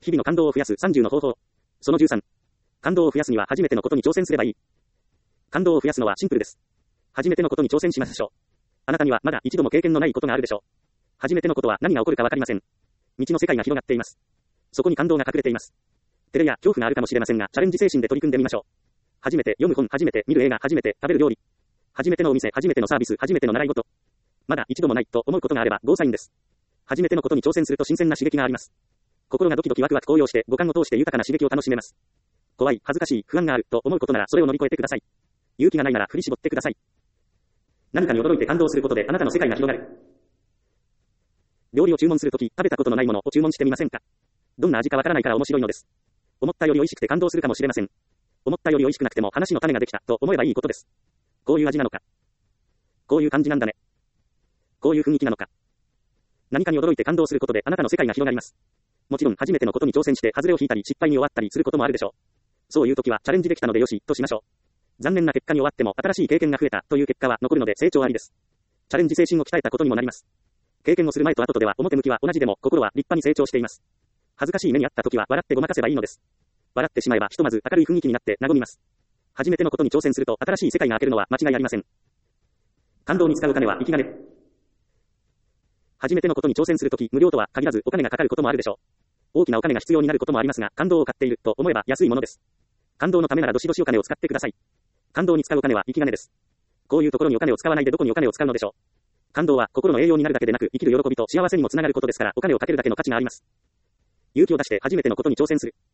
日々の感動を増やす30の方法。その13。感動を増やすには初めてのことに挑戦すればいい。感動を増やすのはシンプルです。初めてのことに挑戦しましょう。あなたにはまだ一度も経験のないことがあるでしょう。初めてのことは何が起こるかわかりません。未知の世界が広がっています。そこに感動が隠れています。照れや恐怖があるかもしれませんが、チャレンジ精神で取り組んでみましょう。初めて読む本、初めて見る映画、初めて食べる料理。初めてのお店、初めてのサービス、初めての習い事。まだ一度もないと思うことがあればゴーサインです。初めてのことに挑戦すると新鮮な刺激があります。心がドキドキワクワク高揚して五感を通して豊かな刺激を楽しめます。怖い、恥ずかしい、不安があると思うことならそれを乗り越えてください。勇気がないなら振り絞ってください。何かに驚いて感動することであなたの世界が広がる。料理を注文するとき、食べたことのないものを注文してみませんか？どんな味かわからないから面白いのです。思ったより美味しくて感動するかもしれません。思ったより美味しくなくても話の種ができたと思えばいいことです。こういう味なのか。こういう感じなんだね。こういう雰囲気なのか。何かに驚いて感動することであなたの世界が広がります。もちろん初めてのことに挑戦して外れを引いたり失敗に終わったりすることもあるでしょう。そういう時はチャレンジできたのでよしとしましょう。残念な結果に終わっても新しい経験が増えたという結果は残るので成長ありです。チャレンジ精神を鍛えたことにもなります。経験をする前と後とでは表向きは同じでも心は立派に成長しています。恥ずかしい目にあった時は笑ってごまかせばいいのです。笑ってしまえばひとまず明るい雰囲気になって和みます。初めてのことに挑戦すると新しい世界が開けるのは間違いありません。感動に使う金は生き金。初めてのことに挑戦するとき無料とは限らずお金がかかることもあるでしょう。大きなお金が必要になることもありますが、感動を買っていると思えば安いものです。感動のためならどしどしお金を使ってください。感動に使うお金は生き金です。こういうところにお金を使わないでどこにお金を使うのでしょう。感動は心の栄養になるだけでなく生きる喜びと幸せにもつながることですからお金をかけるだけの価値があります。勇気を出して初めてのことに挑戦する。